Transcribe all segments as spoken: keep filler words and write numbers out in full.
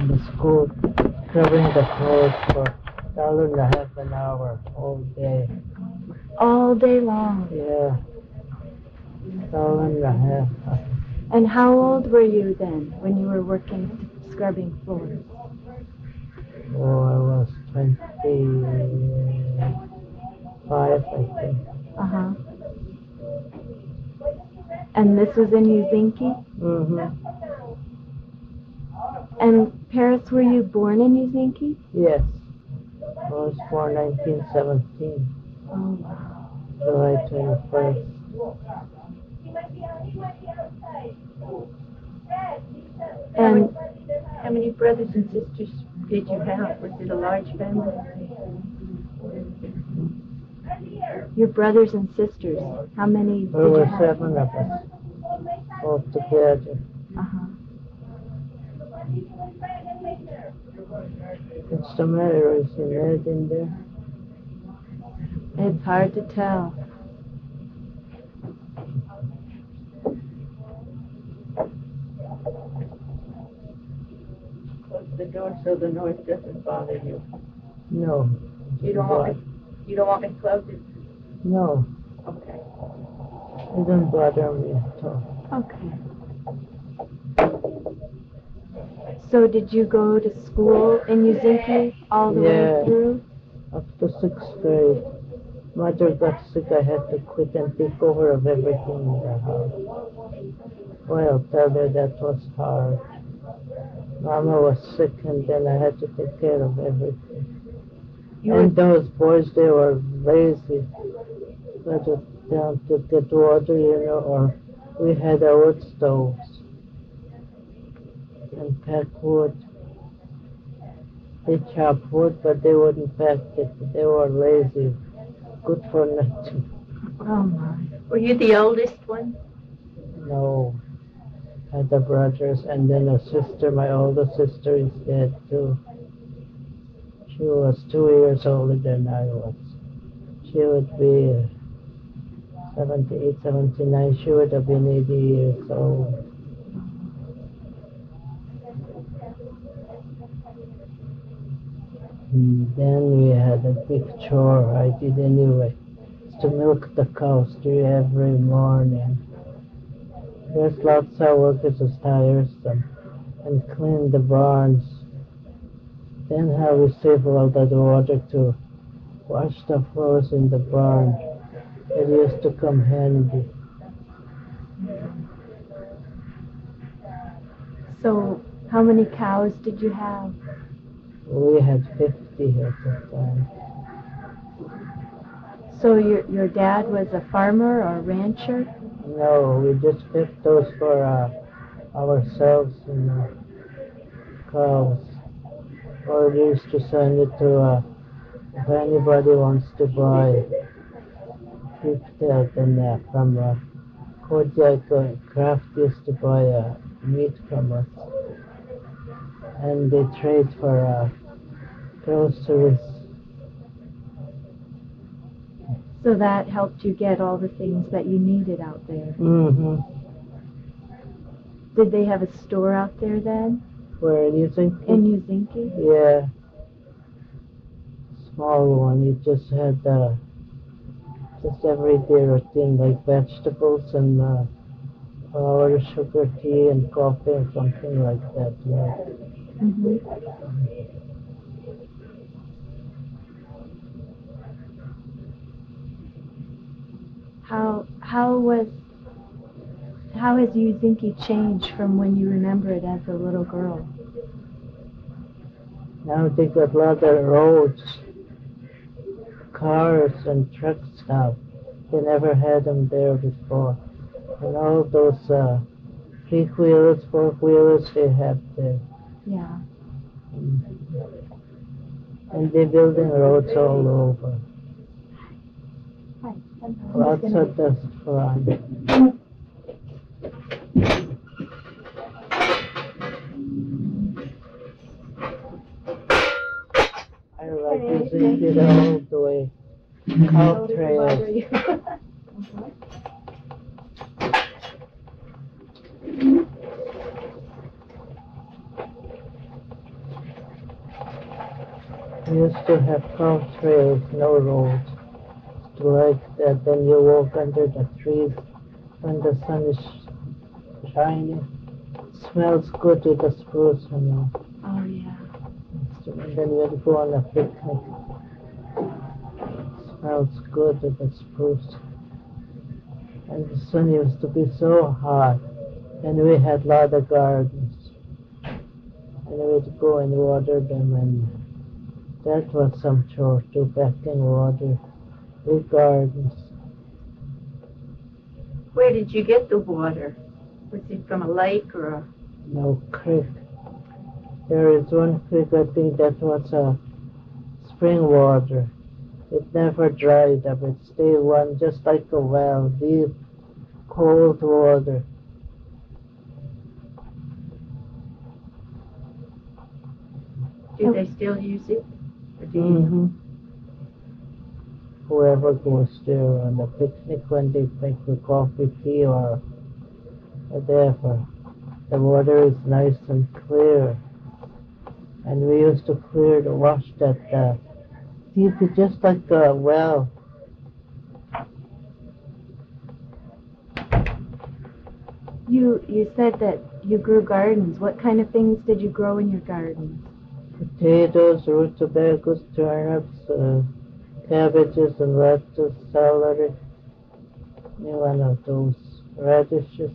in the school, scrubbing the floors for a hour and a half an hour all day. All day long? Yeah, hour and a half. And how old were you then when you were working scrubbing floors? Oh, I was twenty-five, I think. Uh-huh. And this was in Uzinki? Mm-hmm. And Paris, were you born in Uzinki? Yes. I was born nineteen seventeen. Oh, wow. July twenty-first. And how many brothers and sisters did you have? Was it a large family? Your brothers and sisters, how many did There you were have? seven of us, all together. Uh-huh. What's the matter? Is he mad in there? It's hard to tell. Close the door so the noise doesn't bother you. No. You don't want me, you don't want me to close it? No. Okay. It doesn't bother me at all. Okay. So did you go to school in Uzinki all the Yeah. way through? Up to sixth grade. Mother got sick, I had to quit and take over of everything in the house. Well, tell her that was hard. Mama was sick and then I had to take care of everything. You and were, those boys, they were lazy. Got to down to get water, you know, or we had our wood stoves and pack wood. They chop wood, but they wouldn't pack it. They were lazy. Good for nothing. Oh, my. were you the oldest one? No. I had the brothers and then a sister. My older sister is dead too. She was two years older than I was. She would be uh, seventy-eight, seventy-nine. She would have been eighty years old. And then we had a big chore. I did anyway. It's to milk the cows every morning. There's lots of work. It was tiresome. And clean the barns. Then how we save all that water to wash the floors in the barn. It used to come handy. So how many cows did you have? We had fifty at the time. So your your dad was a farmer or a rancher? No, we just kept those for uh, ourselves, you know, cows. Or we used to send it to, uh, if anybody wants to buy beef tail, then uh, from uh, Kodiak uh, Kraft used to buy uh, meat from us. And they trade for uh, groceries. So that helped you get all the things that you needed out there. Mm-hmm. Did they have a store out there then? Where do you think? In Uzinki? Yeah. Small one. You just had uh, just everyday routine like vegetables and uh, flour, sugar, tea, and coffee or something like that. Yeah. Mm-hmm. How how was how has Uzinki changed from when you remember it as a little girl? Now they got a lot of roads, cars and trucks now. They never had them there before. And all those uh, three-wheelers, four-wheelers they have there. Yeah. And they're building roads all over. Hi. I'm Lots just gonna- of dust flying. I like using it all the way. Cow trails. We used to have cow trails, no roads. Like that, then you walk under the trees when the sun is shining. It smells good with the spruce, you know. Oh, yeah. And then we'd go on a picnic. It smells good with the spruce. And the sun used to be so hot. And we had a lot of gardens. And we'd go and water them, and that was some chore too, backing water. Big gardens. Where did you get the water? Was it from a lake or a... No, creek. There is one creek, I think that was a spring water. It never dried up. It stayed one just like a well, deep, cold water. Do they still use it? Or do you Mm-hmm. Whoever goes there on a picnic when they make the coffee, tea, or whatever, the water is nice and clear. And we used to clear to wash that uh, deep, just like a well. You you said that you grew gardens. What kind of things did you grow in your gardens? Potatoes, rutabagas, turnips, uh, cabbages and lettuce, celery, any one of those, radishes.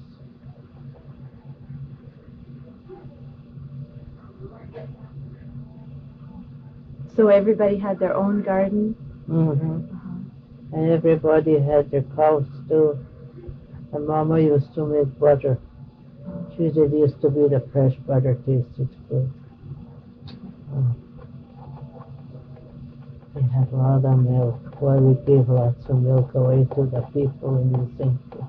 So everybody had their own garden? Mm-hmm. Uh-huh. And everybody had their cows too. And Mama used to make butter. She said it used to be the fresh butter, tasted good. Oh. We had a lot of milk. Why we gave lots of milk away to the people in Helsinki.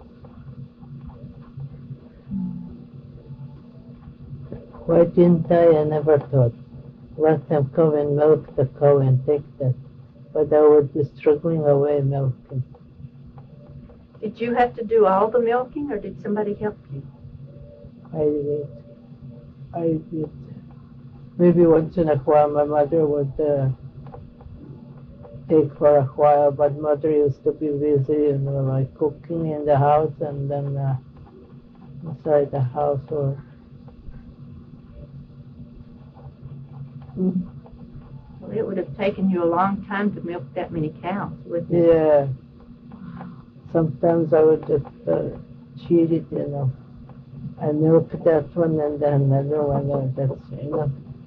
Why didn't I? I never thought. Let them come and milk the cow and take that. But I would be struggling away milking. Did you have to do all the milking, or did somebody help you? I did. I did. Maybe once in a while my mother would uh, take for a while, but mother used to be busy, you know, like cooking in the house and then uh, inside the household. Mm. Well, it would have taken you a long time to milk that many cows, wouldn't it? Yeah. Sometimes I would just uh, cheat it, you know. I milk that one and then another one, and that's enough.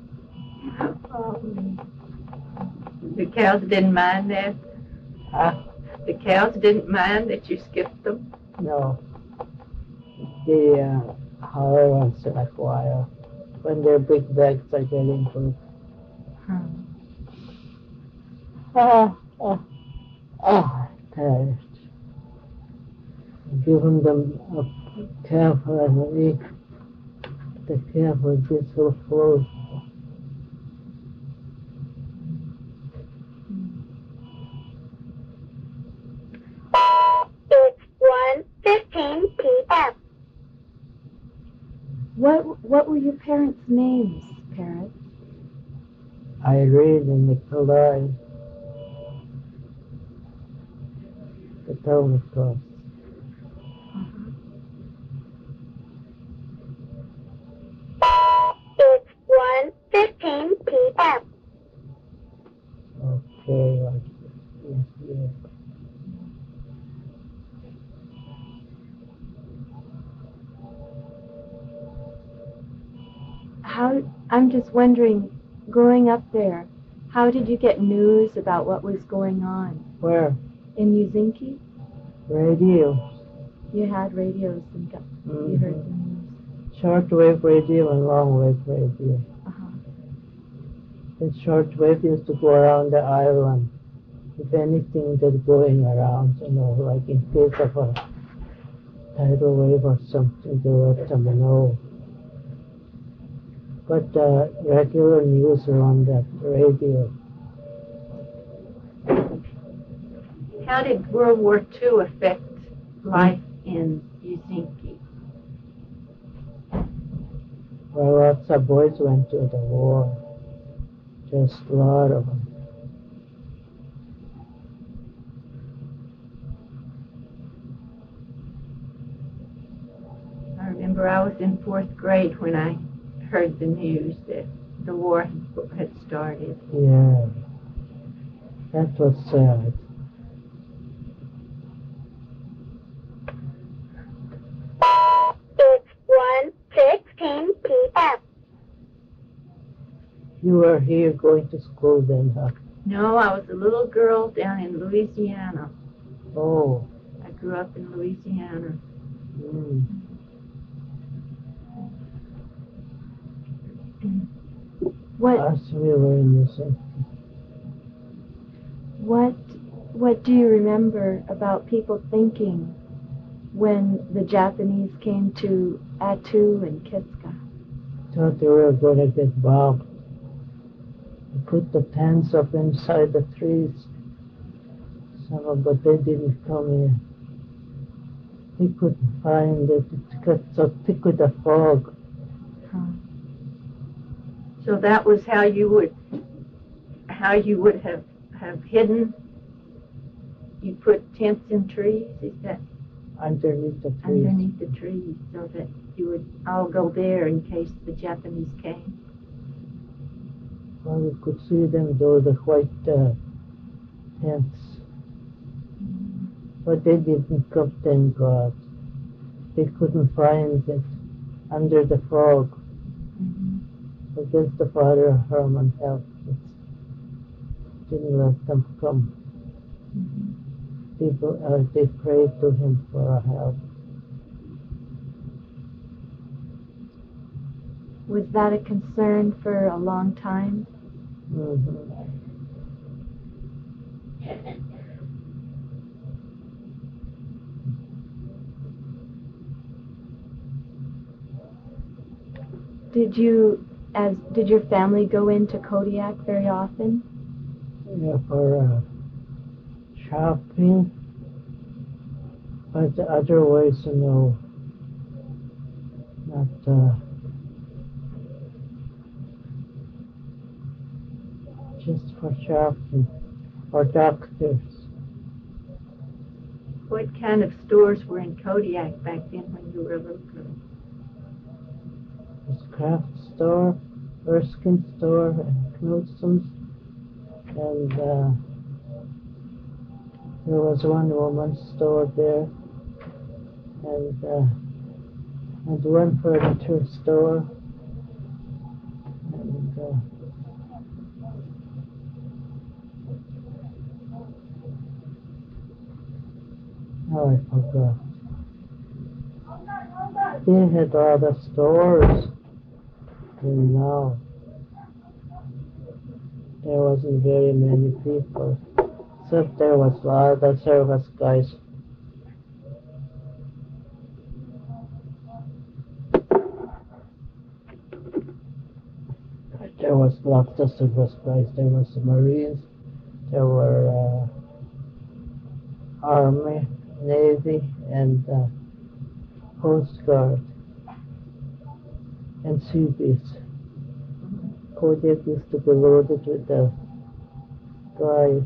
Um, the cows didn't mind that? Huh? The cows didn't mind that you skipped them? No. They uh, holler once in a while when their big bags are getting full. Hmm. Ah, ah, ah, tired. Give them a calf and a week. The calf will be so full. It's one fifteen p.m. What what were your parents' names, Parrot? Irene and Nikolai. The town, of course. It's one fifteen p.m. Okay, right. Yes, yes. How I'm just wondering, growing up there, how did you get news about what was going on Where? in Helsinki? Radio. You had radios and got, Mm-hmm. you heard the news. Shortwave radio and longwave radio. Uh-huh. The shortwave used to go around the island. If anything that's going around, you know, like in case of a tidal wave or something, they let them know. But uh, regular news are on that radio. How did World War Two affect life in Helsinki? Well, lots of boys went to the war. Just a lot of them. I remember I was in fourth grade when I heard the news that the war had started. Yeah, that was sad. It's one fifteen p.m. You were here going to school then, huh? No, I was a little girl down in Louisiana. Oh. I grew up in Louisiana. Mm. What Us, we were in the same. what what do you remember about people thinking when the Japanese came to Attu and Kitska? Thought they were going to get bombed. They put the tents up inside the trees. Some of, but they didn't come in. They couldn't find it. It got so thick with the fog. Huh. So that was how you would, how you would have, have hidden. You put tents in trees, is that Underneath the trees. underneath the trees, so that you would all go there in case the Japanese came. Well, we could see them though, the white uh, tents. But they didn't come, thank God. They couldn't find it under the fog. Mm-hmm. I guess the Father Herman helped us. Didn't let them come. Mm-hmm. People, uh, they prayed to him for help. Was that a concern for a long time? Mm-hmm. Did you, as did your family go into Kodiak very often? Yeah, for uh, shopping, but otherwise, you know, not uh, just for shopping or doctors. What kind of stores were in Kodiak back then when you were a little girl? There's craft store, Erskine store, and Knudsen's, and uh, there was one woman's store there, and uh, and one furniture store, and uh, oh, I forgot. They had all the stores. And now there wasn't very many people, except there was a lot of the service guys. There was lots of service guys. There was the Marines, there were uh, Army, Navy, and uh, Coast Guard. And sea beach. Kodiak used to be loaded with the guys.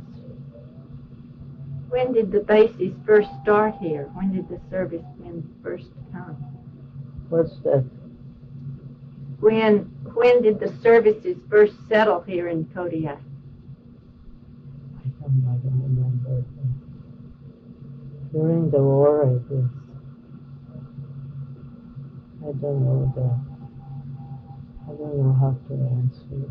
When did the bases first start here? When did the servicemen first come? What's that? When when did the services first settle here in Kodiak? I don't, I don't remember. During the war, I guess. I don't know that. I don't know how to answer.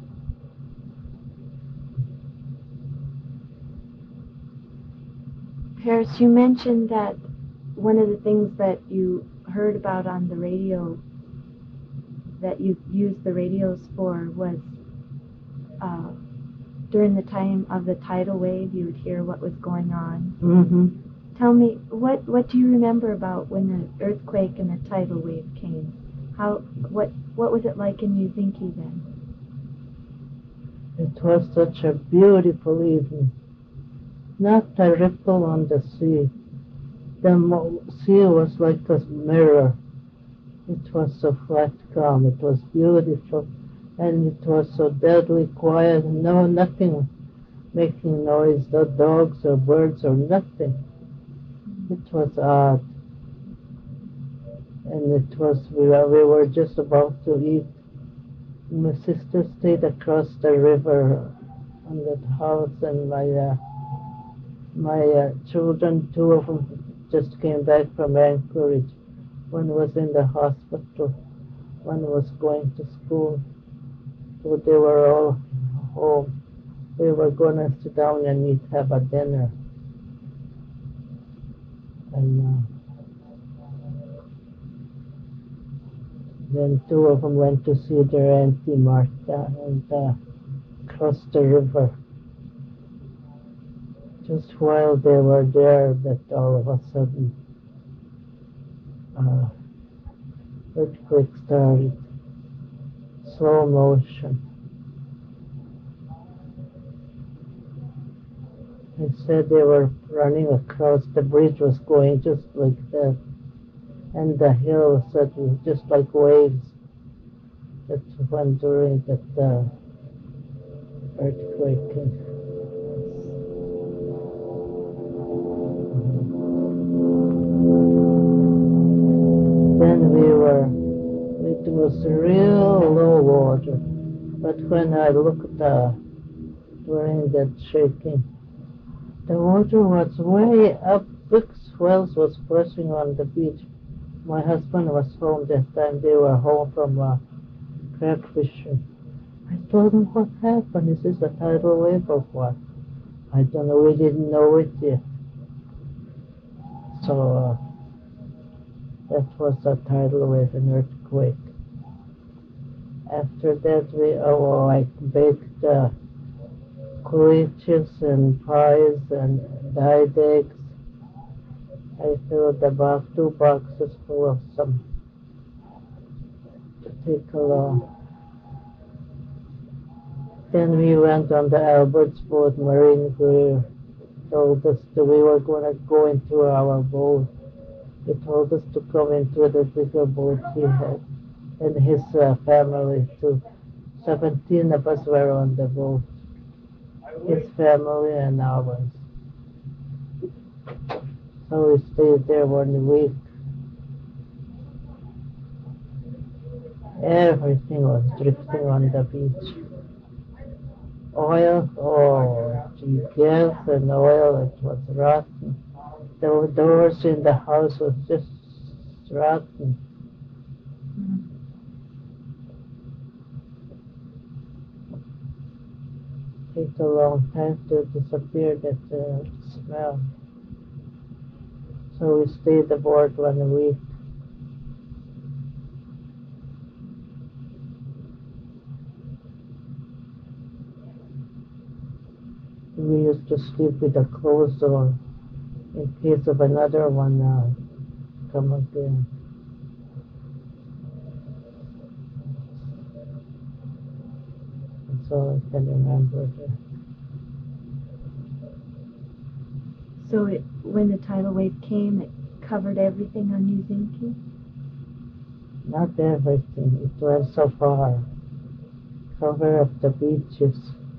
Paris, you mentioned that one of the things that you heard about on the radio that you used the radios for was uh, during the time of the tidal wave, you would hear what was going on. Mm-hmm. Tell me, what, what do you remember about when the earthquake and the tidal wave came? How, what, what was it like in Yuzinki then? It was such a beautiful evening. Not a ripple on the sea. The mo- sea was like a mirror. It was so flat calm. It was beautiful. and it was so deadly quiet. No, nothing making noise, no dogs or birds or nothing. It was odd. And it was, we were, we were just about to eat. My sister stayed across the river on that house, and my uh, my uh, children, two of them just came back from Anchorage. One was in the hospital, one was going to school. So they were all home. We were going to sit down and eat, have a dinner. And uh, then two of them went to see their Auntie Martha and uh, crossed the river. Just while they were there, that all of a sudden, uh, earthquake started, slow motion. They said they were running across, the bridge was going just like that, and the hill said was just like waves. That's when during that uh, earthquake came. Then we were, it was real low water, but when I looked uh, during that shaking, the water was way up, big swells was splashing on the beach. My husband was home that time, they were home from uh, crab fishing. I told him, what happened? Is this a tidal wave or what? I don't know, we didn't know it yet. So, uh, that was a tidal wave, an earthquake. After that, we oh, I baked uh, quiches and pies and dyed eggs. I filled about two boxes full of some to take along. Then we went on the Albert's boat. Marine Greer told us that we were going to go into our boat. He told us to come into the bigger boat he had, and his uh, family too. Seventeen of us were on the boat, his family and ours. So we stayed there one week. Everything was drifting on the beach. Oil, oh, gee, gas and oil, it was rotten. The doors in the house was just rotten. It takes a long time to disappear that uh, smell. So we stayed aboard one week. We used to sleep with the clothes on in case of another one uh, come again. That's all I can remember there. So it, when the tidal wave came, it covered everything on New Zinke? Not everything. It went so far. Cover up the beaches.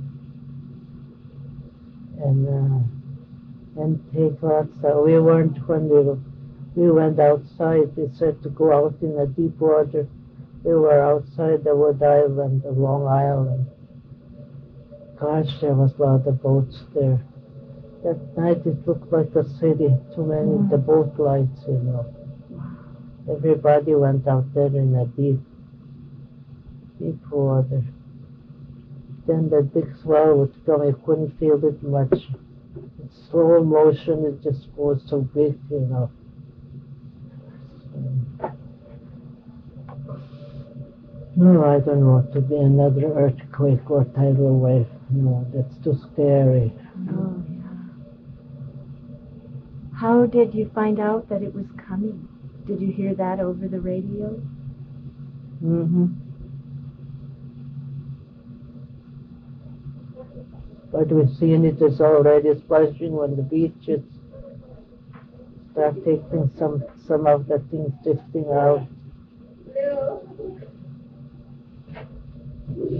And uh, and take lots of, we weren't when we, were, we went outside. They said to go out in the deep water. We were outside the Wood Island, the Long Island. Gosh, there was a lot of boats there. That night it looked like a city, too many mm. the boat lights, you know. Everybody went out there in the deep, deep water. Then the big swell would come, you couldn't feel it much. It's slow motion, it just goes so big, you know. No, I don't want to be another earthquake or tidal wave. No, that's too scary. Oh, yeah. How did you find out that it was coming? Did you hear that over the radio? Mm-hmm. But we've seen it is already splashing when the beaches start taking some some of the things drifting out.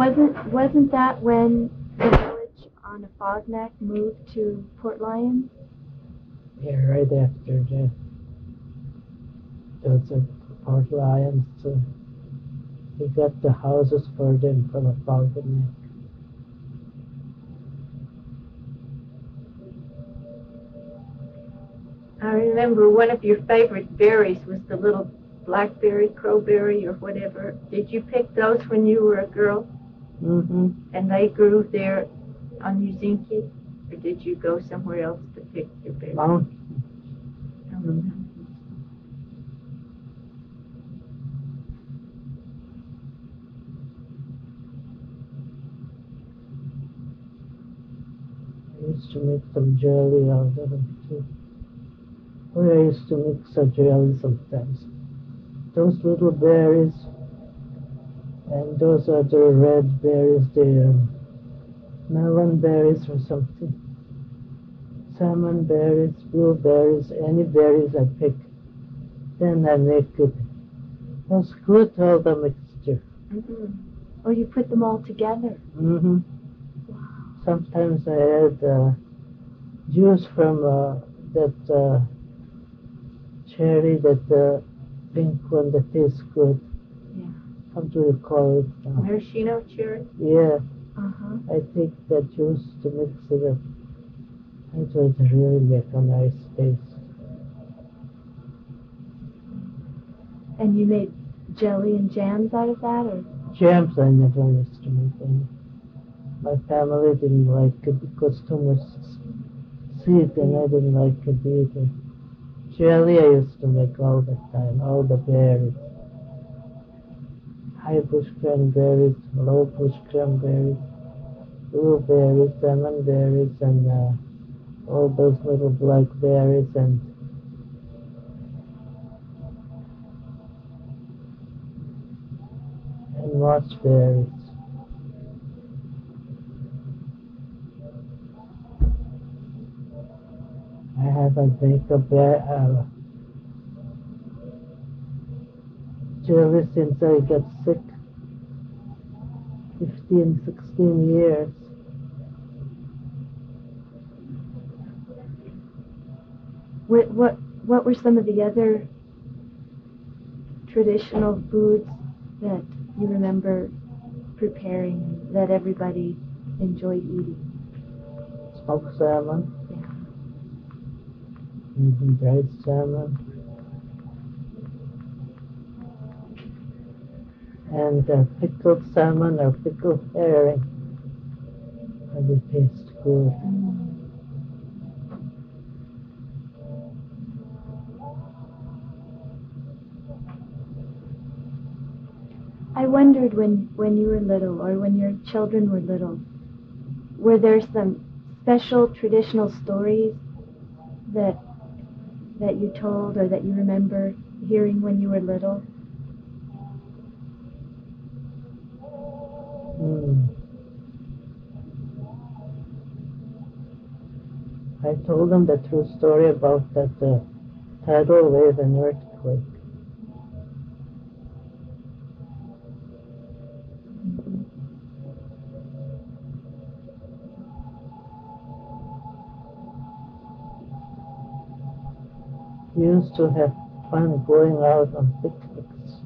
wasn't wasn't that when the village on a fog neck moved to Port Lions? Yeah, right after that. Those are Port Lions. Uh, he got the houses for them from a fog neck. I remember one of your favorite berries was the little blackberry, crowberry, or whatever. Did you pick those when you were a girl? Mm-hmm. And they grew there on Uzinki? Or did you go somewhere else to pick your berries? Mount. Mm-hmm. I used to make some jelly out of them too. Or I used to mix a jelly sometimes. Those little berries and those other red berries, the um, melon berries or something. Salmon berries, blueberries, any berries I pick. Then I make it. That's good, all the mixture. Mm-hmm. Or you put them all together? Mm-hmm. Sometimes I add uh, juice from uh, that uh, cherry, that uh, pink one that tastes good. Yeah. What do you call it now? Maraschino cherry? Yeah, Uh-huh. I take that juice to mix it up. It would really make a nice taste. And you made jelly and jams out of that, or? Jams I never used to make any. My family didn't like it because too much sweet, and I didn't like it either. Jelly I used to make all the time, all the berries. High bush cranberries, low bush cranberries, blueberries, lemon berries, and uh, all those little blackberries and and mossberries. I haven't made a bear, uh, jelly since I got sick. Fifteen, sixteen years. What, what, what were some of the other traditional foods that you remember preparing that everybody enjoyed eating? Smoked salmon, Yeah. mm-hmm, dried salmon, and uh, pickled salmon or pickled herring. And it tastes good. Mm. I wondered when, when you were little, or when your children were little, were there some special traditional stories that that you told or that you remember hearing when you were little? Mm. I told them the true story about that uh, tidal wave and earthquake. We used to have fun going out on picnics.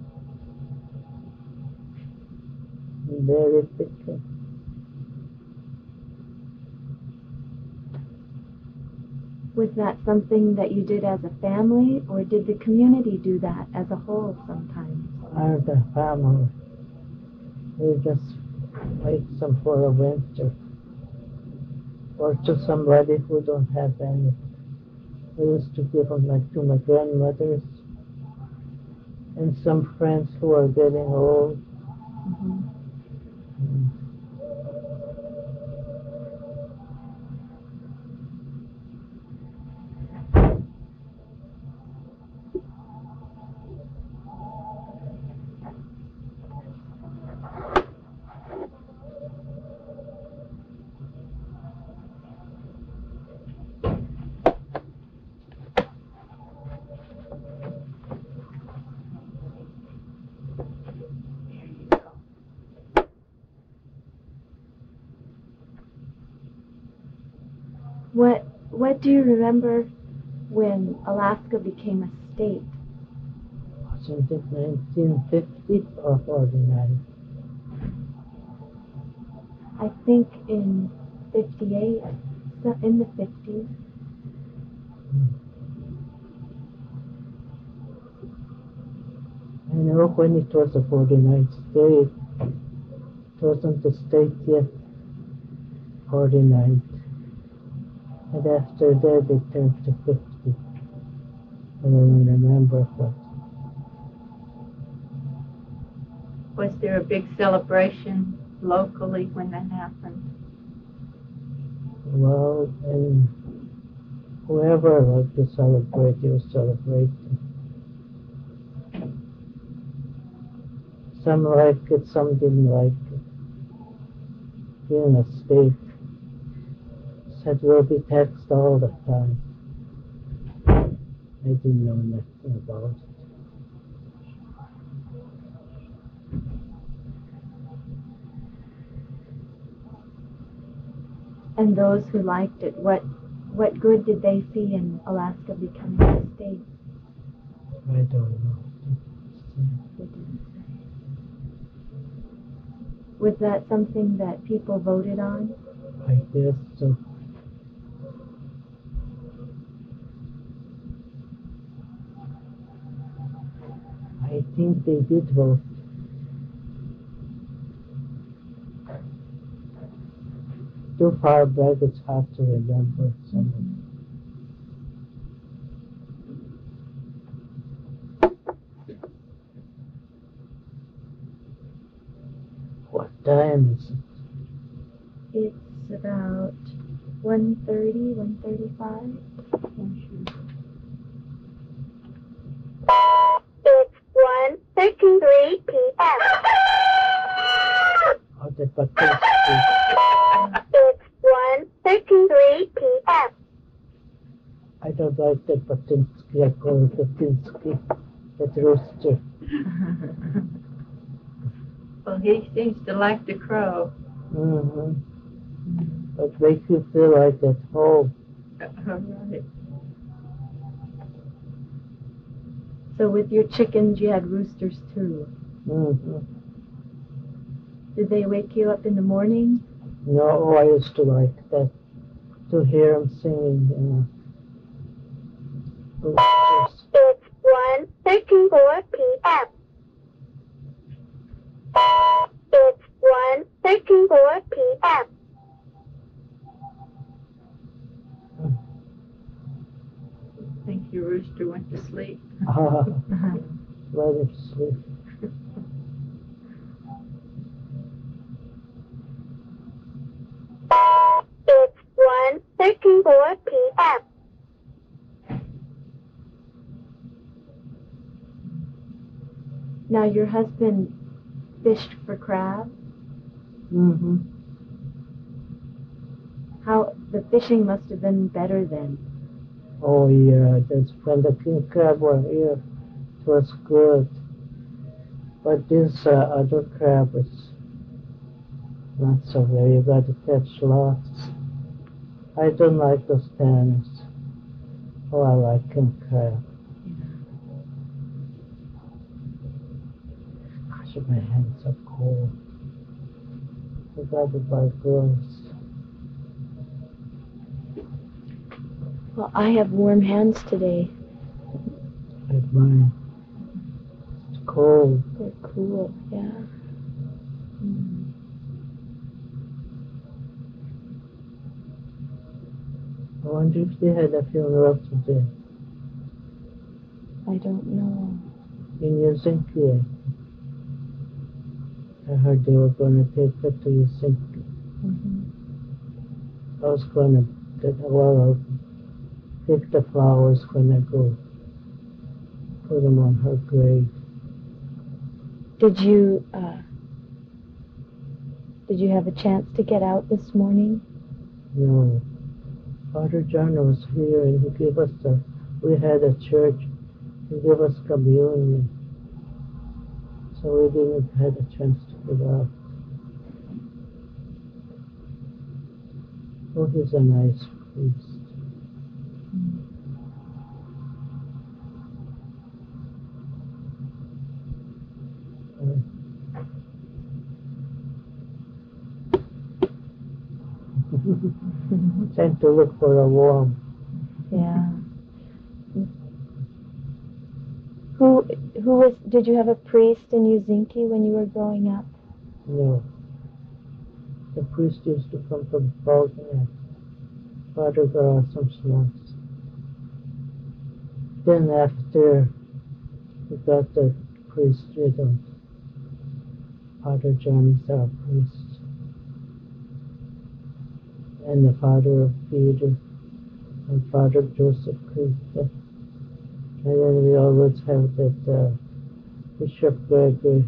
Berry picking. Was that something that you did as a family, or did the community do that as a whole sometimes? Our the family. We just make some for a winter. Or to somebody who don't have any. We used to give them like to my grandmothers and some friends who are getting old. Mm-hmm. Mm. What do you remember when Alaska became a state? Wasn't it nineteen fifty or forty-nine? I think in fifty-eight, so in the fifties. I know when it was a forty-ninth state, it wasn't a state yet, forty-ninth. And after that it turned to fifty. I don't remember what. Was there a big celebration locally when that happened? Well, and whoever liked to celebrate, he was celebrating. Some liked it, some didn't like it. Being a state said we'll be taxed all the time. I didn't know nothing about it. And those who liked it, what what good did they see in Alaska becoming a state? I don't know. They didn't say. Was that something that people voted on? I guess so. I think they did vote. Too far back, it's hard to remember some of it. What time is it? It's about one thirty, one thirty-five. It's one thirty-three p.m. Oh, the buttons. It's one thirty-three p.m. I don't like that Patinsky. I call it Patinsky. That rooster. Well, he seems to like the crow. Mm-hmm. But make you feel like at home. Right. So with your chickens, you had roosters too. Mm-hmm. Did they wake you up in the morning? No, I used to like that, to hear them singing, you know. Roosters. It's one thirty-four p.m. It's one thirty-four p.m. I think your rooster went to sleep. Ah, let it sleep. It's one thirty-four p.m. Now your husband fished for crab. Mm-hmm. How the fishing must have been better then. Oh, yeah, that's when the king crab were here. It was good. But this uh, other crab is not so very. You got to catch lots. I don't like those tanners. Oh, I like king crab. Gosh, my hands are cold. I got to buy gloves. Well, I have warm hands today. Like mine. It's cold. They're cool, yeah. Mm. I wonder if they had a funeral today I don't know. in Helsinki. I heard they were going to take her to Helsinki. Mm-hmm. I was going to, well, I'll pick the flowers when I go. Put them on her grave. Did you uh, did you have a chance to get out this morning? No. Father John was here and he gave us the, we had a church, he gave us communion. So we didn't have a chance to get out. Oh, he's a nice priest. Trying to look for a warm. Yeah. Who who was? Did you have a priest in Uzinki when you were growing up? No. The priest used to come from Baltimore. Father Garasam Slums. Then after we got the priest rhythm, Father John is our priest. And the father of Peter and Father Joseph Christ. And then we always have that uh, Bishop Gregory.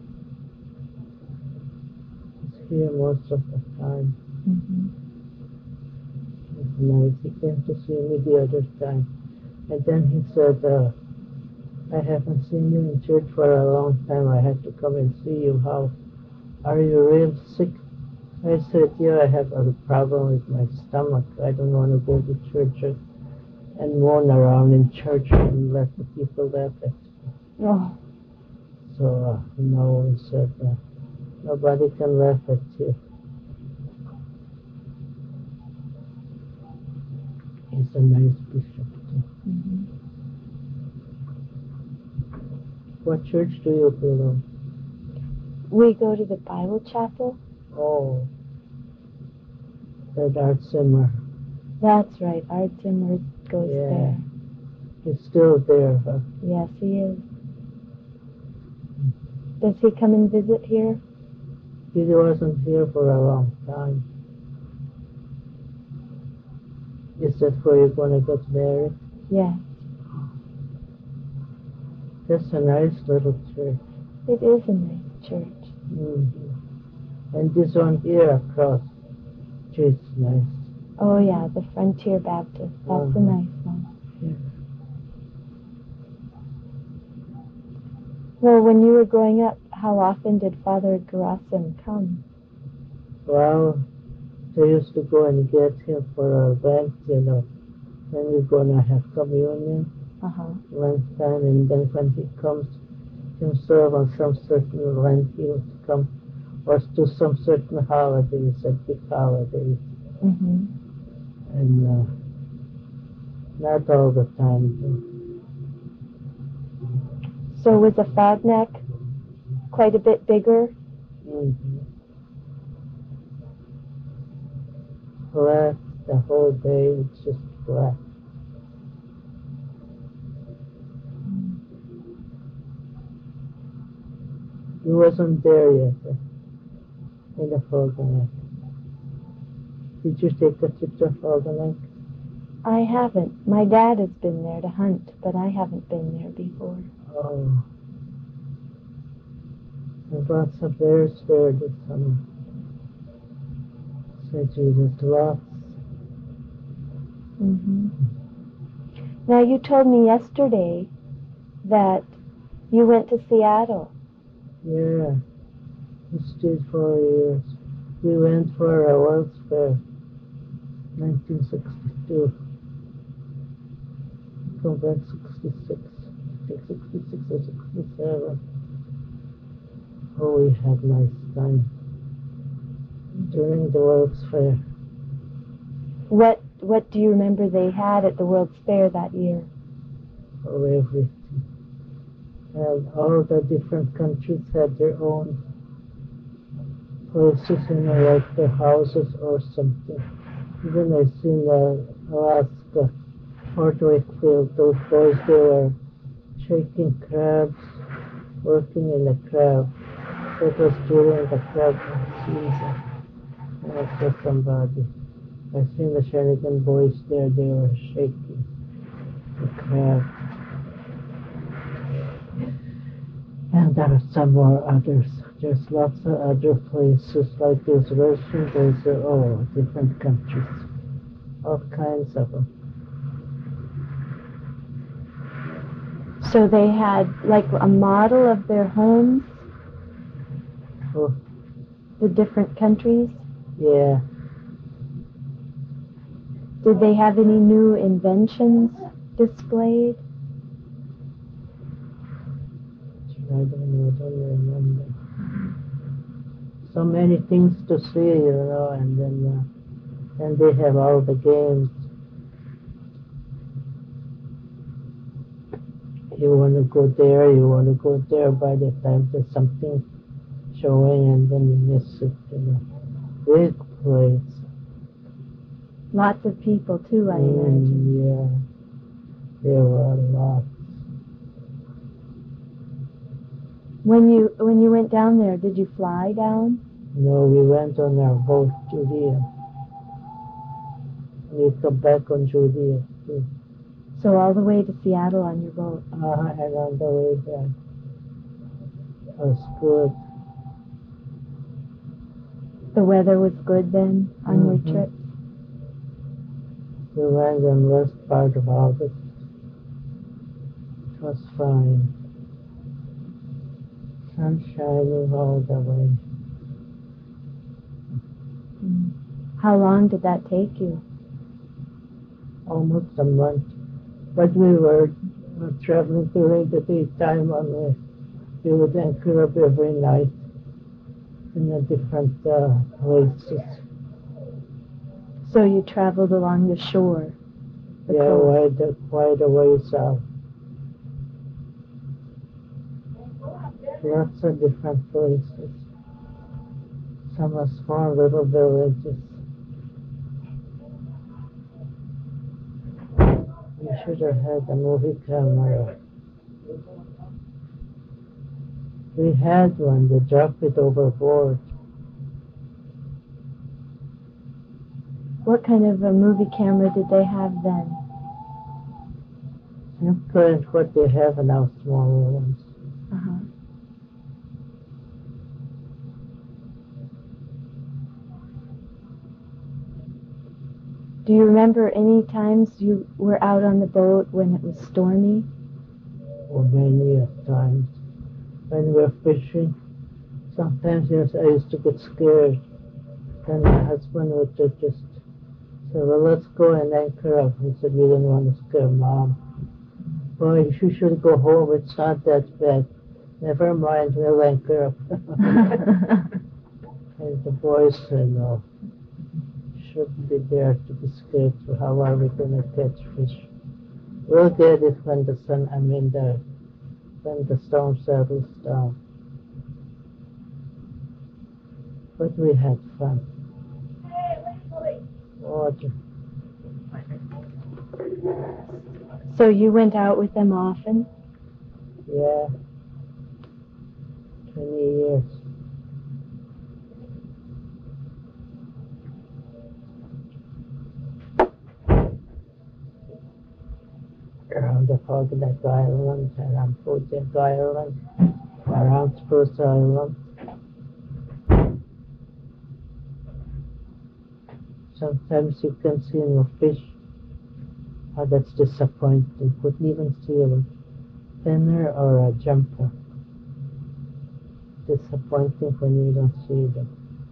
He's here most of the time. Mm-hmm. It's nice. He came to see me the other time. And then he said, uh, I haven't seen you in church for a long time. I had to come and see you. How are you real sick? I said, yeah, I have a problem with my stomach. I don't want to go to church and moan around in church and let the people laugh at me. Oh. So, uh, no, he said, uh, nobody can laugh at you. He's a nice bishop, too. Mm-hmm. What church do you belong? We go to the Bible chapel. Oh, that Art Zimmer. That's right. Art Zimmer goes Yeah. there. He's still there, huh? Yes, he is. Does he come and visit here? He wasn't here for a long time. Is that where you're going to get married? Yes. That's a nice little church. It is a nice church. Mm-hmm. And this one here across, it's nice. Oh yeah, the Frontier Baptist. That's Uh-huh. a nice one. Yeah. Well, when you were growing up, how often did Father Gerasim come? Well, they used to go and get him for a Lent, you know, when we're going to have communion, Uh-huh. Lent time, and then when he comes himself on some certain Lent, he would come, or to some certain holidays, at big holidays, Mm-hmm. and uh, not all the time. Though. So was the Fogneck quite a bit bigger? Mm-hmm. Flat the whole day, it's just flat. He wasn't there yet uh, in the Fogelneck. Did you take a trip to Fogelneck? I haven't. My dad has been there to hunt, but I haven't been there before. Oh. I brought some bears there this summer. Said Jesus, lots. Mm-hmm. Now, you told me yesterday that you went to Seattle. Yeah. We stayed four years. We went for a World's Fair, nineteen sixty-two. Come back sixty-six. I think sixty-six or sixty-seven. Oh, we had nice time during the World's Fair. What What do you remember they had at the World's Fair that year? Oh, everything. And all the different countries had their own places, you know, like the houses or something. Even I seen uh, Alaska, Fort Wakefield, those boys, they were shaking crabs, working in the crab. It was during the crab season. And I saw somebody. I seen the Sheridan boys there, they were shaking the crab. And there are some more others. There's lots of other places like this Russian, there's uh, oh, different countries. All kinds of them. So they had like a model of their homes, Oh, the different countries. yeah. Did they have any new inventions displayed? I don't know, I don't remember. So many things to see, you know, and then uh, And they have all the games. You want to go there, you want to go there. By the time there's something showing, and then you miss it. You know, big place. Lots of people too, I imagine. Mm, yeah, there were lots. When you when you went down there, did you fly down? No, we went on our boat, Judea. We come back on Judea too. So all the way to Seattle on your boat. Uh, and on the way back. It was good. The weather was good then on Mhm. your trip? We went in the west part of August. It was fine. Sun shining all the way. Mm. How long did that take you? Almost a month. But we were uh, traveling during the daytime only. We would anchor up every night in a different uh, places. So you traveled along the shore? The Yeah, coast. quite, quite a ways out. Lots of different places. Some are small little villages. We should have had a movie camera. We had one, they dropped it overboard. What kind of a movie camera did they have then? Similar to what they have now, smaller ones. Uh-huh. Do you remember any times you were out on the boat when it was stormy? Or many a times. When we were fishing, sometimes yes, I used to get scared. Then my husband would ju- just say, well, let's go and anchor up. He said, we didn't want to scare Mom. Boy, you should go home. It's not that bad. Never mind, we'll anchor up. And the boys said, no, shouldn't be there to be scared. So how are we going to catch fish? We'll get it when the sun, I mean, the, when the storm settles down. But we had fun. Water. So you went out with them often? Yeah. Twenty years. Around the Fognak Island, around Project Island, around Spruce Island. Sometimes you can see no fish. Oh, that's disappointing. Couldn't even see a thinner or a jumper. Disappointing when you don't see them.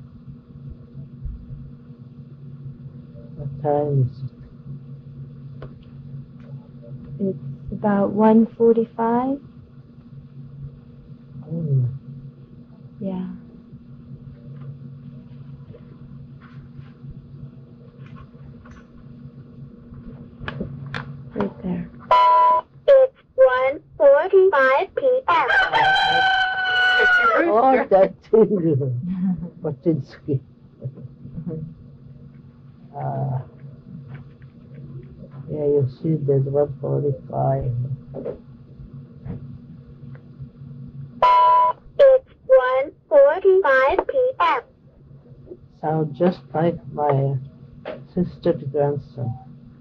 What time is it? It's about one forty-five. Oh, Yeah. Right there. It's one forty-five p.m. oh that thing. Patinsky. uh, yeah, you see, there's one forty-five. It's one forty-five p.m. Sound just like my sister's grandson.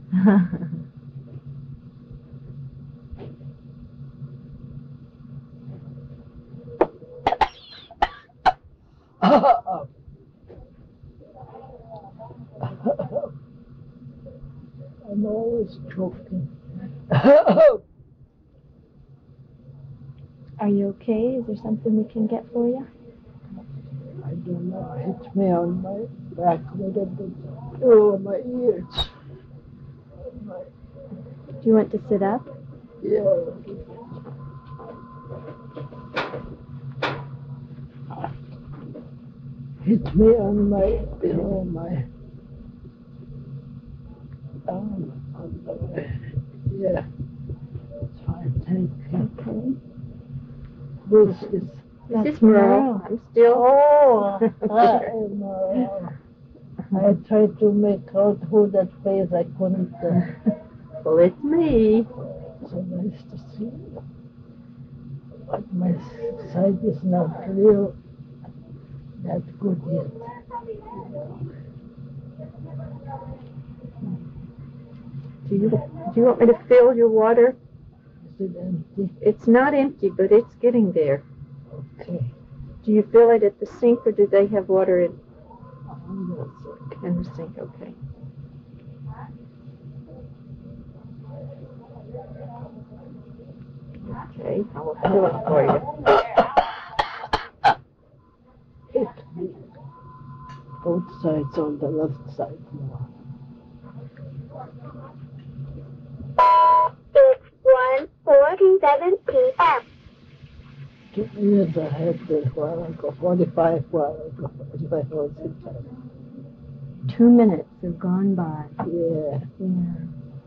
I'm always choking. Are you okay? Is there something we can get for you? I don't know. It hit me on my back a little bit. Oh, my ears. My, Do you want to sit up? yeah. Hit me on my, oh, my Um, on the way. Yeah. It's fine, thank you. Okay. This is... This That's is Merle. Merle. I'm still. Oh, hi, Merle. I tried to make out who that face. I couldn't. Uh, Well, it's me. so nice to see you. But my sight is not real that good yet. Do you do you want me to fill your water? Is it empty? It's not empty, but it's getting there. Okay. Do you fill it at the sink, or do they have water in, Um, that's okay. in the sink? Okay. Okay, I will fill it for you. Hit me. Both sides on the left side more. It's one forty-seven p m Two years I had this while ago, forty-five while ago, forty-five was it time. Two minutes have gone by. Yeah. Yeah.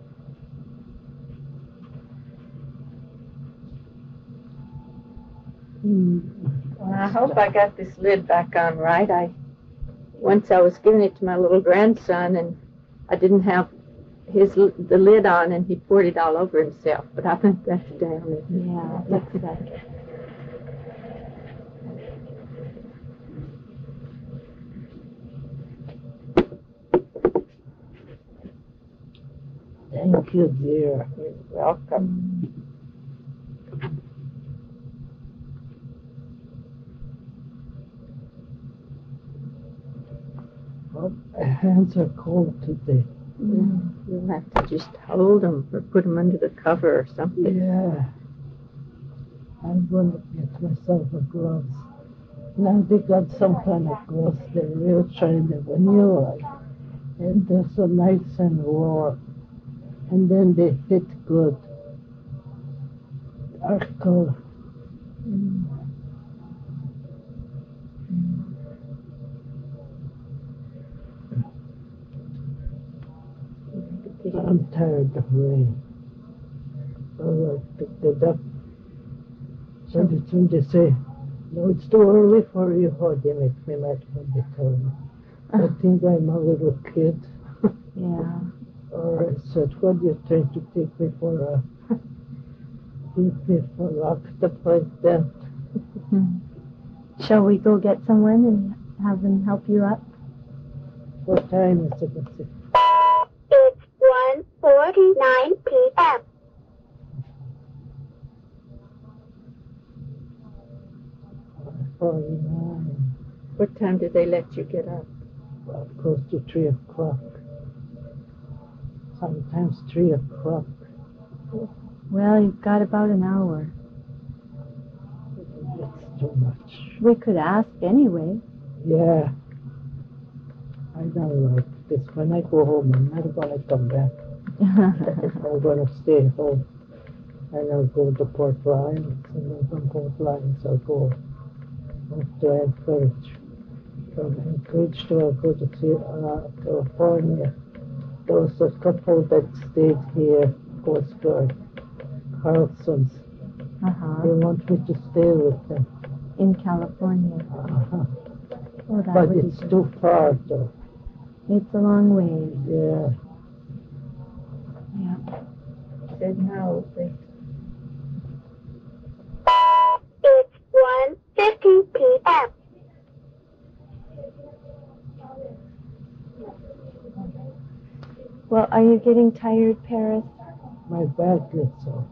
Mm. Well, I hope I got this lid back on right. I once I was giving it to my little grandson, and I didn't have his l- the lid on, and he poured it all over himself. But I think that's down. Yeah, it looks like it. Thank you, dear. You're welcome. Oh, my hands are cold today. Mm. You'll have to just hold them or put them under the cover or something. Yeah. I'm going to get myself a gloves. Now they got some kind of gloves. They're real shiny vanilla. And they're so nice and warm. And then they fit good. Dark color. Mm. I'm tired of rain. So I picked it up. So they, so they say, no, it's too early for you. Oh, they make me mad when they tell me. I think I'm a little kid. Yeah. Or I said, what are you trying to take me for a... Keep me for locked up like that? Hmm. Shall we go get someone and have them help you up? What time is it? It's It's one forty-nine p m forty-nine. What time did they let you get up? Well, close to three o'clock. Sometimes three o'clock. Well, you've got about an hour. It's too much. We could ask anyway. Yeah. I don't like this. When I go home, I'm not going to come back. I'm going to stay home. And I'll go to Port Lions. And then from Port Lions, I'll go up to Anchorage. From Anchorage to I'll go to see, uh, California. There was a couple that stayed here, Coast Guard, Carlson's. Uh-huh. They want me to stay with them. In California. Uh-huh. Oh, that But would it's be good. too far, though. It's a long way. Yeah. Yeah. Said no. They It's one fifty p m Well, are you getting tired, Paris? My back gets off.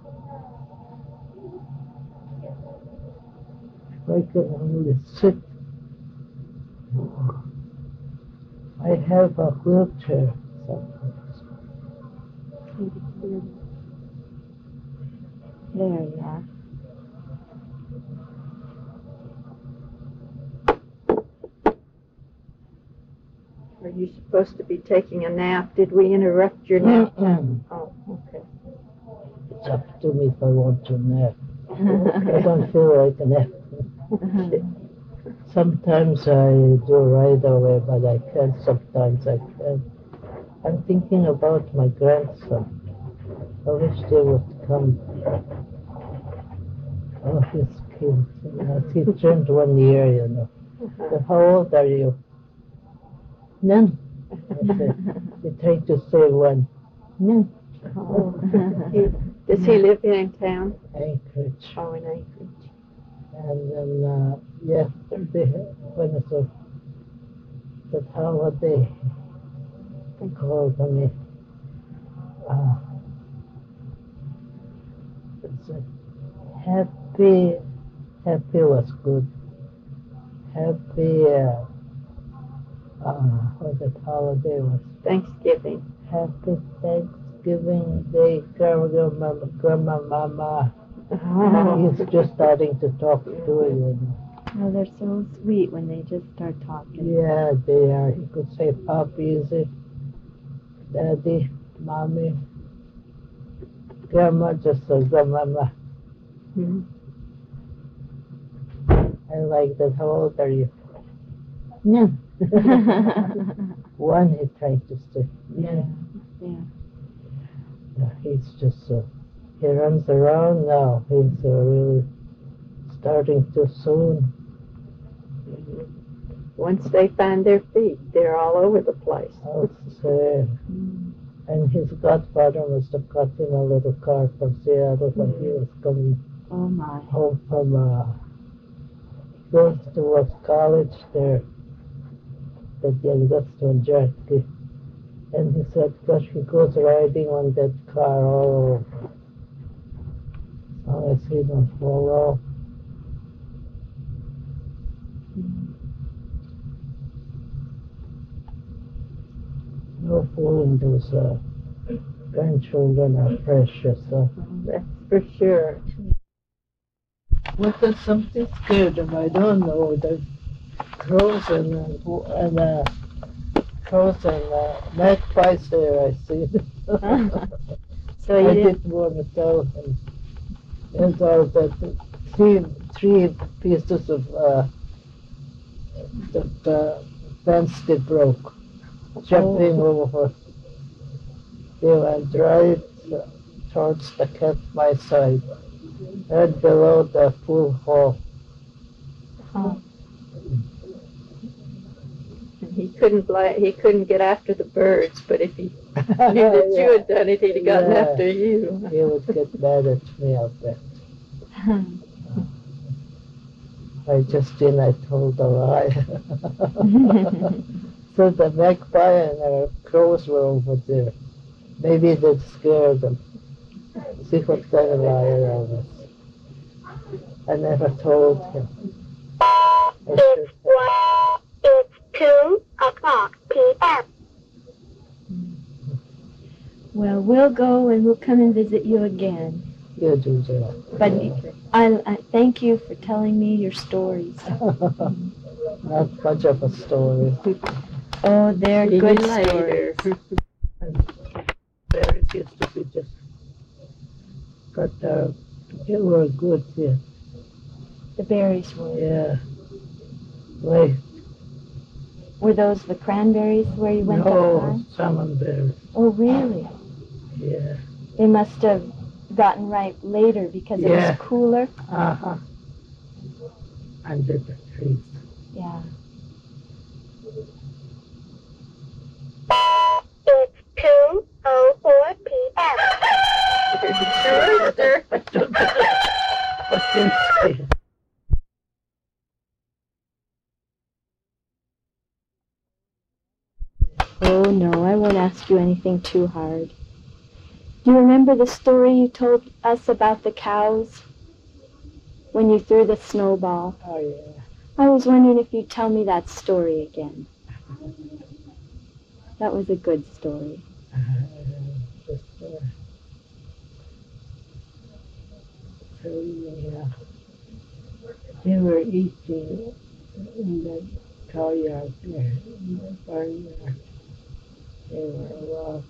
If I can only sit. I have a wheelchair sometimes. There you are. Are you supposed to be taking a nap? Did we interrupt your nap? Mm-mm. Oh, okay. It's up to me if I want to nap. I don't feel like a nap. Sometimes I do right away, but I can't. Sometimes I can't. I'm thinking about my grandson. I wish they would come. Oh, he's cute. Uh, he turned one year, you know. So how old are you? None. I said, he tried to say one. None. Oh. Does he live here in town? Anchorage. Oh, in Anchorage. And then, uh, yesterday, when it was the holiday, they called me. Uh, it's a happy, happy was good. Happy, uh, uh, what the holiday was. Thanksgiving. Happy Thanksgiving Day, grandma, grandma, mama. Oh. He's just starting to talk to you. Oh, they're so sweet when they just start talking. Yeah, they are. He could say Papi, Daddy, Mommy. Grandma just says Mama. Hmm. I like that. How old are you? No. One, he tried to say. Yeah. Yeah. No, he's just so. He runs around now. He's uh, really starting too soon. Once they find their feet, they're all over the place. I'll say. And his godfather must have got him a little car from Seattle when he was coming Oh my. home from, uh, he goes to what college there, that Yellowstone Jerky. And he said, gosh, he goes riding on that car all over. As long as he don't fall off. No fooling, those uh, grandchildren are precious. Uh. That's for sure. What does something scare them? I don't know. The crows and uh, and uh, crows and uh, magpies there. I see. So you I didn't. didn't want to tell him. And all that three three pieces of uh, the, the fence they broke, jumping over. They went right towards the cat my side, right below the pool hall. Oh. He couldn't fly, he couldn't get after the birds, but if he knew that you had done it, he'd have gotten Yeah. after you. He would get mad at me out there. I just didn't, I told a lie. So the magpie and the crows were over there. Maybe that scared them. See what kind of liar I was. I never told him. I It's should have. one. It's two o'clock p m Well, we'll go and we'll come and visit you again. You do that. But I, I thank you for telling me your stories. Not much of a story. Oh, they're See good you later. stories. Berries used to be just, but uh, they were good, yeah. The berries were. Yeah. Wait, Were those the cranberries where you went that no, time? salmon berries, Oh, really? yeah. They must have gotten ripe later because it Yeah. was cooler. Uh-huh. Under the trees. Yeah. It's two oh four p m Rooster. What didn't say? Oh, no, I won't ask you anything too hard. Do you remember the story you told us about the cows when you threw the snowball? Oh, yeah. I was wondering if you'd tell me that story again. That was a good story. Uh, just, uh, so, yeah. They were eating in the cow yard there, in the barnyard. They were a lot.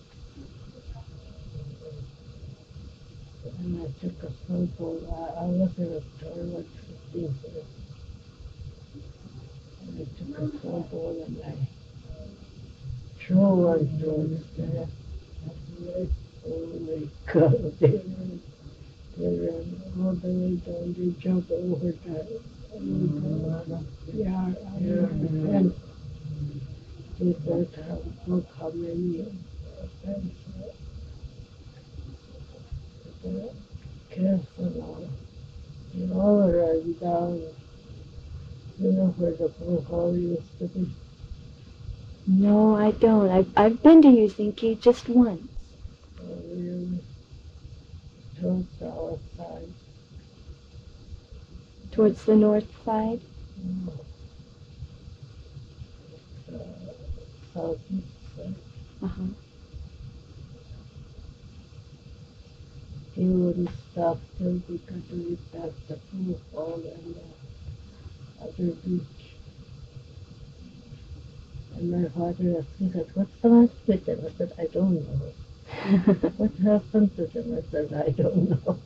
And I took a snowball. I, I was in a toilet fifteen minutes. And I took a snowball and I show one towards there. Oh my God, they ran, they ran all the way down, they jumped over the, over the yard, under the fence. They don't have, look how many fences. But careful now. They all ran down. You know where the blue hole used to be? No, I don't. I've, I've been to Uzinki just once. Oh, really? Towards the outside. Towards the north side? No. It's, uh, southeast side. Uh-huh. He wouldn't stop till we got to get back the blue hole and the other beach. And my father asked me, said, what's the matter with them? I said, I don't know. What happened to them? I said, I don't know.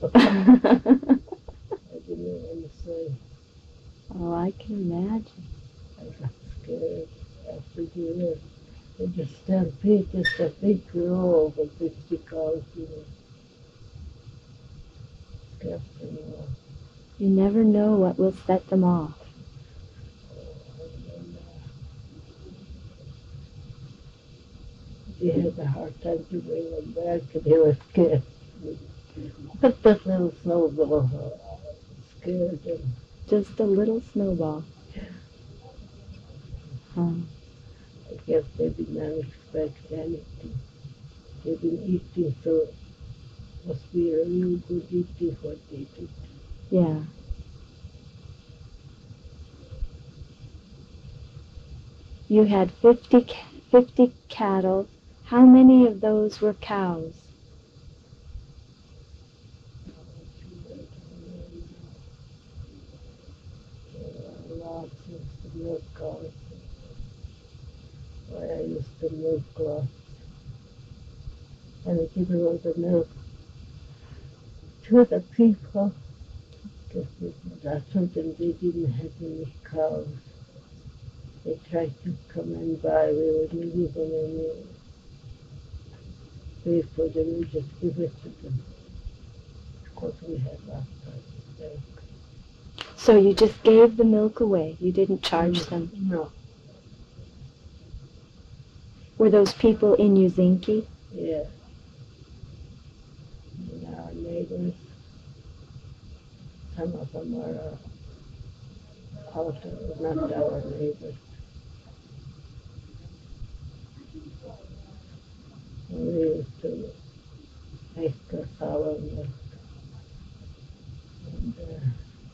I didn't even say. Oh, I can imagine. I got scared after the They just stampede, just a big row of fifty cows, you know. Careful, you know. You never know what will set them off. He had a hard time to bring them back, and he was scared. But that little snowball uh, scared him. Just a little snowball. Huh. I guess they did not expect anything. They've been eating, so it must be a real good eating what they did. Yeah. You had fifty, ca- fifty cattle. How many of those were cows? Lots of milk cows. Why I used to milk lots. And I give all the milk to the people. Because I told them they didn't have any cows. They tried to come and buy. We wouldn't give them any pay for them. We just give it to them. Of course, we had lots of milk. So you just gave the milk away. You didn't charge them. No. Were those people in Uzinki? Yeah. And our neighbors, some of them are uh, out of, not our neighbors. And we used to make a sour milk. And uh,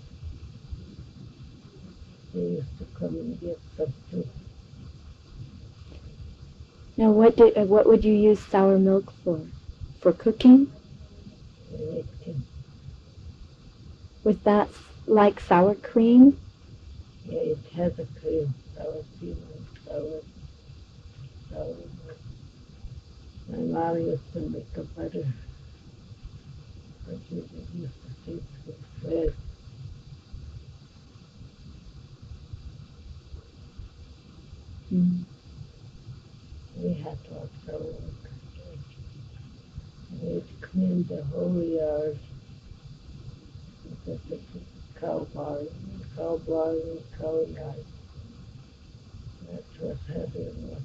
they used to come and get some too. Now, what did uh, what would you use sour milk for? For cooking? And it came. Was that like sour cream? Yeah, it has a cream, sour cream and sour, sour milk. My mom used to make a butter, but she didn't used to taste good fresh. Mm. We had lots of work. We'd clean the whole yard. Because it was cow barn, cow barn and cow yard. That was heavy work.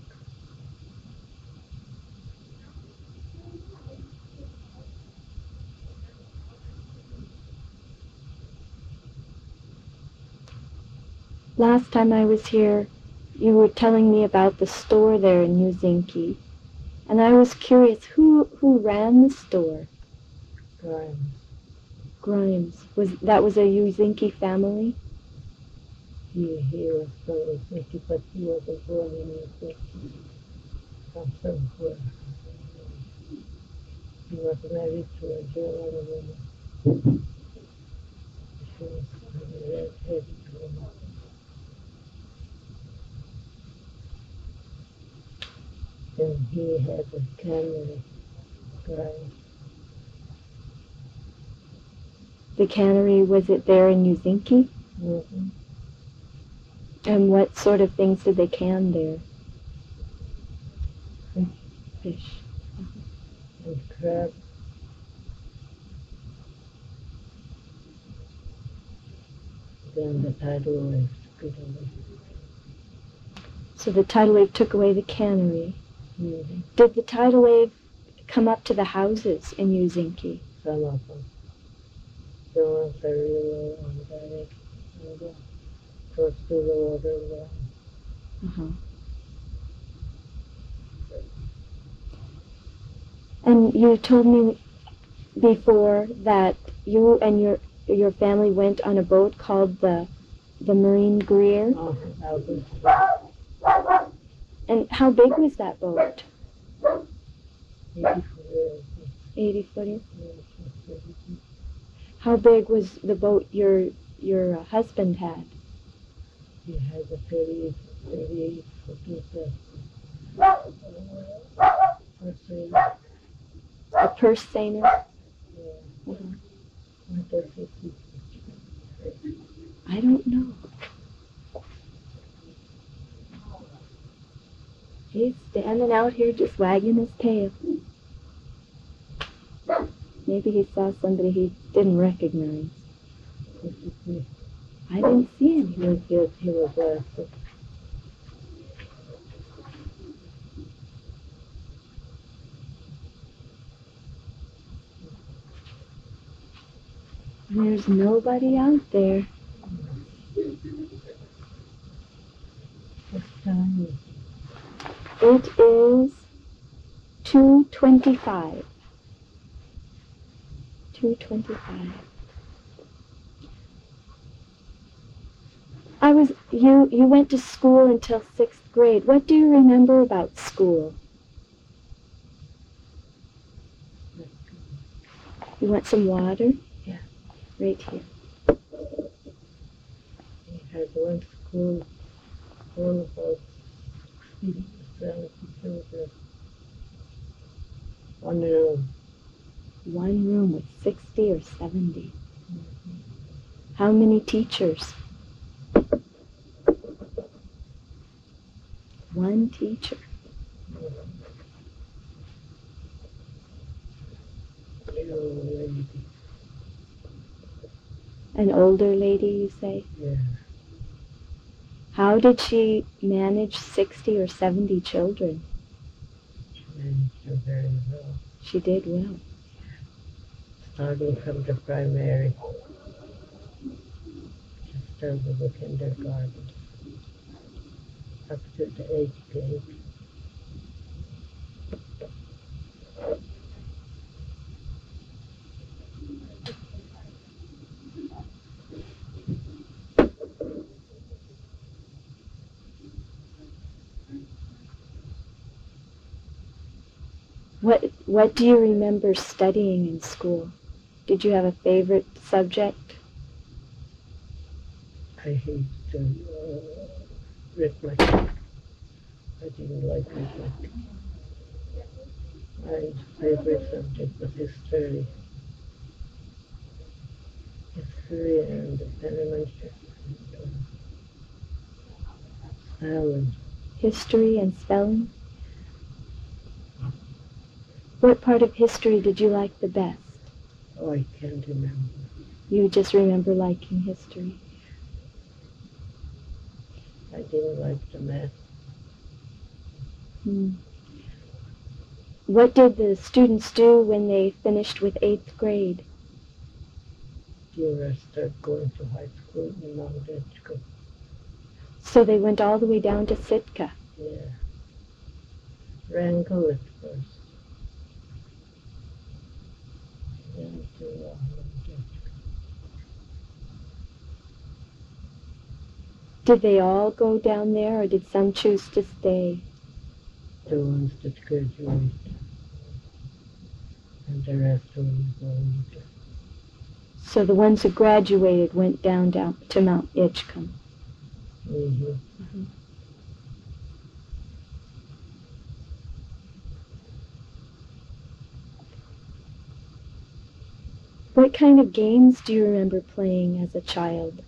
Last time I was here, you were telling me about the store there in Uzinki. And I was curious, who who ran the store? Grimes. Grimes. Was that was a Uzinki family? He, he was from Helsinki, but he wasn't born in Helsinki. From somewhere. He was married to a German woman. She was a red-headed woman. And he had a cannery, Grimes. The cannery, was it there in Uzinki? Mm-hmm. And what sort of things did they can there? Fish. and crab. Then the tidal wave took it away. So the tidal wave took away the cannery. Mm-hmm. Did the tidal wave come up to the houses in Yuzinki? Some of them. The ones are really low on the edge and go close to the water line. Uh-huh. And you told me before that you and your your family went on a boat called the the Marine Greer. Oh, Albert. And how big was that boat? eighty-four. eighty footer. How big was the boat your your uh, husband had? He had a thirty-eight, thirty-eight foot uh, A purse seiner? Yeah. Mhm. What does it mean? I don't know. He's standing out here just wagging his tail. Maybe he saw somebody he didn't recognize. I didn't see him. He was good. He was uh, There's nobody out there. What time? It is two twenty-five. two twenty-five. I was you you went to school until sixth grade. What do you remember about school? You want some water? Yeah. Right here. He had one school full of about sixty, seventy children. One room. One room with sixty or seventy. Mm-hmm. How many teachers? One teacher. Little lady. An older lady, you say? Yeah. How did she manage sixty or seventy children? She managed them very well. She did well. Starting from the primary. Just started the kindergarten. Up to the eighth grade. What What do you remember studying in school? Did you have a favorite subject? I hate to uh, arithmetic. I didn't like arithmetic. My favorite subject was history. History and elementary. Spelling. History and spelling? What part of history did you like the best? Oh, I can't remember. You just remember liking history. I didn't like the math. Hmm. What did the students do when they finished with eighth grade? You were start going to high school in Mount Edgecombe. So they went all the way down to Sitka. Yeah. Wrangell at first. Then to uh, Mount Edgecombe. Did they all go down there, or did some choose to stay? The ones that graduate. And the rest were going to. So the ones who graduated went down, down to Mount Edgecombe. Mm-hmm. Mm-hmm. What kind of games do you remember playing as a child?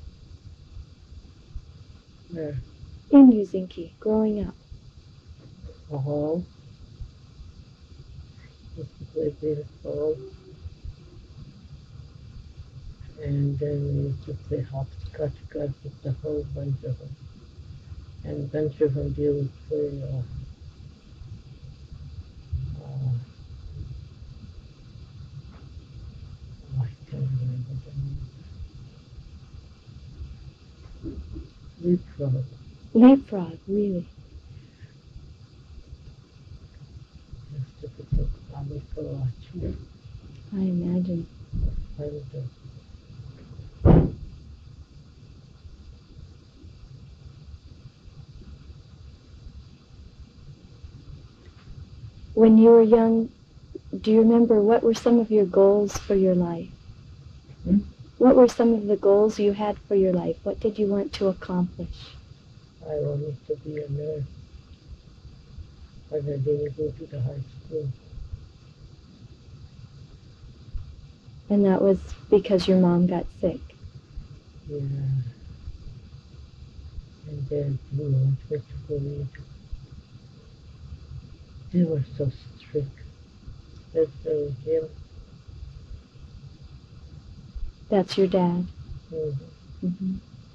Where? In Yuzinki, growing up. Oh, used to play baseball, and then we used to play hopscotch because with a whole bunch of them. And a bunch of them they would play, uh, uh, oh, I can't remember the name. Leapfrog. Leapfrog, really? Used to put some comic for watching. I imagine. I would do. When you were young, do you remember what were some of your goals for your life? Hmm? What were some of the goals you had for your life? What did you want to accomplish? I wanted to be a nurse, but I didn't go to the high school. And that was because your mom got sick. Yeah. And then he wanted me to go into. They were so strict. Especially him. That's your dad. Mm-hmm. Mm-hmm.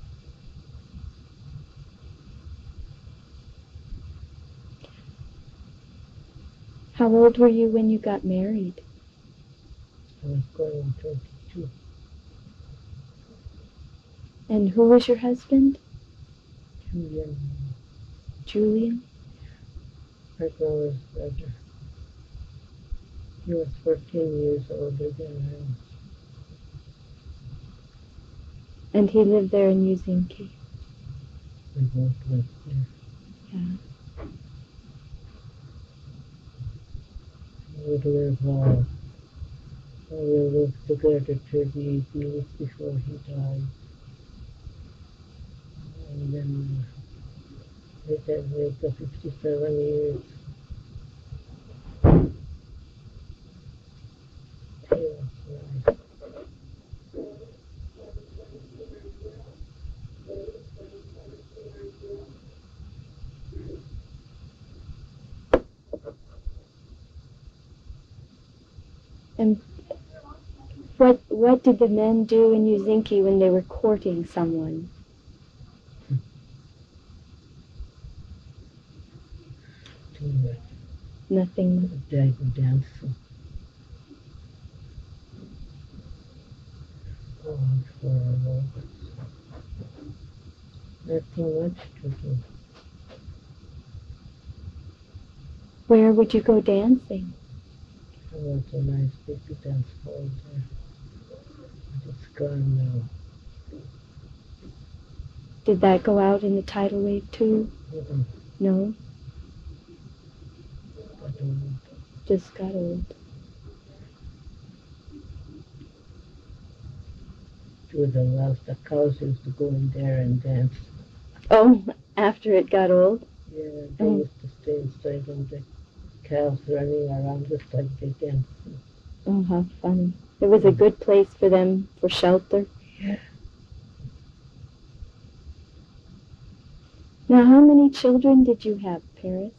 How old were you when you got married? I was going on twenty-two. And who was your husband? Julian. Julian? My brother's brother. He was fourteen years older than I was. And he lived there in Yuzinki. We both lived there. Yeah. We would live, uh, we lived together thirty-eight years before he died. And then uh, it had lived for fifty-seven years. He was nice. And what what did the men do in Yuzinki when they were courting someone? Too much. Nothing. They would dance. Oh, for a moment. Nothing much to do. Where would you go dancing? There was a nice big dance hall there. But it's gone now. Did that go out in the tidal wave too? Mm-mm. No, I don't. just got old. To the left, the cows used to go in there and dance. Oh, after it got old? Yeah, they Oh. used to stay inside and the cows running around just like they dance. Oh, how funny. It was a good place for them for shelter. Yeah. Now, how many children did you have, Paris?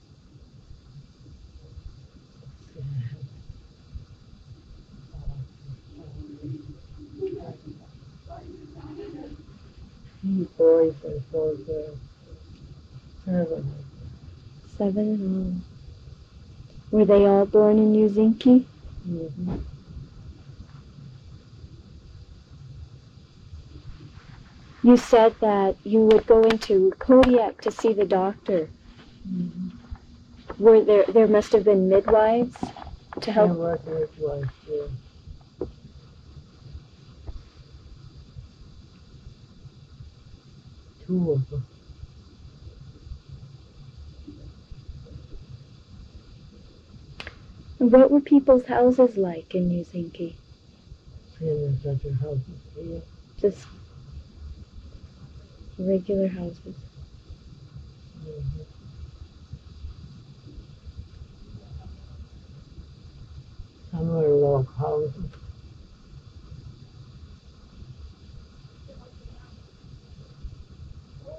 Three boys and four girls. Seven. Seven in all. Were they all born in Yuzinki? Mm-hmm. You said that you would go into Kodiak to see the doctor. Mm-hmm. Were there, there must have been midwives to There help? was midwives there. Two of them. What were people's houses like in Yuzinki? Same as other houses here. Just regular houses. Mm-hmm. Some were log houses.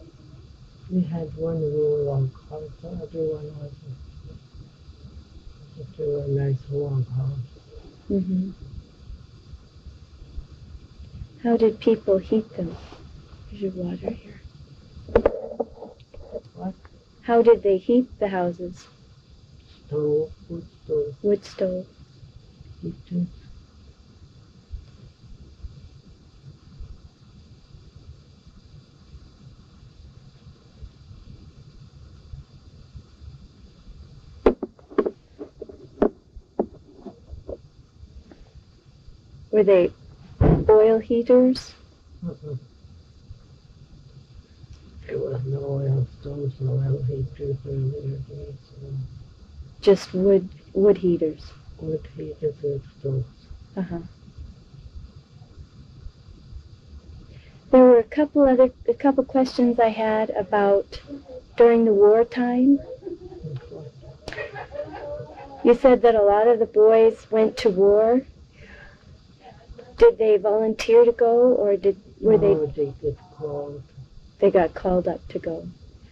We had one room log house, the other one wasn't. It's a nice warm house. Mm-hmm. How did people heat them? There's your water here. What? How did they heat the houses? Stove, wood stove, Wood stove. heaters. Were they oil heaters? Uh-uh. There was no oil stoves, no oil heaters earlier days. So Just wood wood heaters. wood heaters and stoves. Uh-huh. There were a couple other a couple questions I had about during the wartime. And what? You said that a lot of the boys went to war. Did they volunteer to go, or did were they No, they get called. they got called up to go?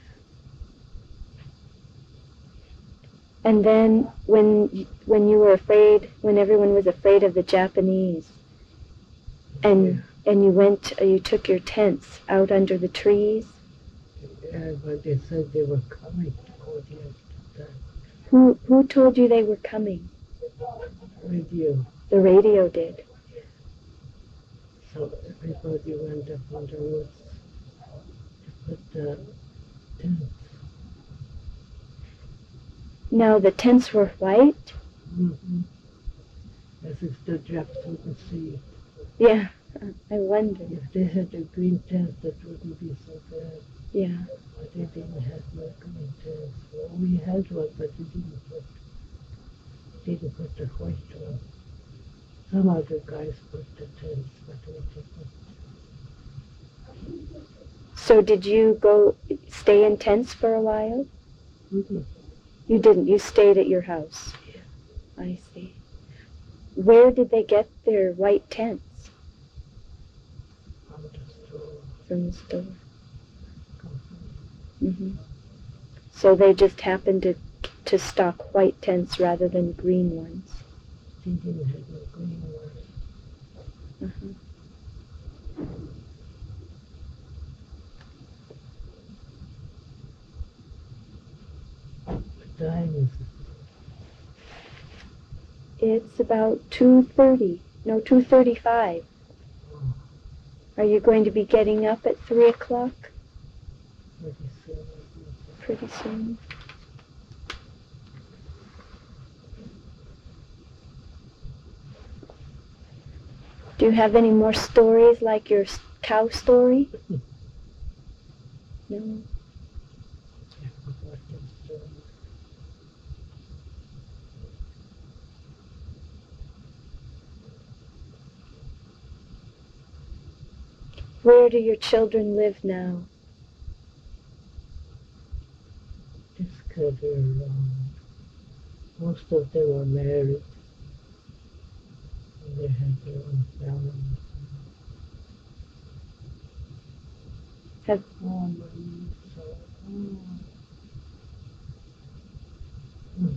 And then when y- when you were afraid, when everyone was afraid of the Japanese, and and you went, uh, you took your tents out under the trees. Yeah, but they said they were coming. Oh, yes, that Who who told you they were coming? radio. The radio did. So everybody went up on the roofs to put the tents. Now the tents were white. Mm-hmm. As if the Japs wouldn't see it. Yeah, I wonder. If they had a green tent, that wouldn't be so bad. Yeah. But they didn't have no green tents. Well, we had one, but we didn't put, didn't put the white one. Some other guys put the tents, but we didn't. So did you go stay in tents for a while? Mm-hmm. You didn't. You stayed at your house. Yeah. I see. Where did they get their white tents? From the store. From the store. Company. Mm-hmm. So they just happened to to stock white tents rather than green ones. They didn't have no green ones. Uh-huh. What time is it? It's about two thirty. No, two thirty-five. Oh, Are you going to be getting up at three o'clock pretty soon. I think. pretty soon? Do you have any more stories like your s- cow story? No. I forgot the story. Where do your children live now? Just scattered around. Most of them are married. And they have their own families. Have Oh, Marie, so. Oh. Mm.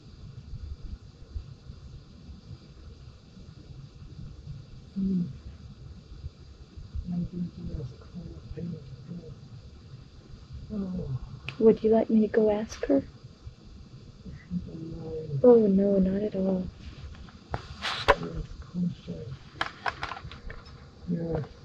Mm. My baby was cold, pain, pain. Oh, Would you like me to go ask her? if you don't mind, Oh no, not at all. yes, kosher. Yes.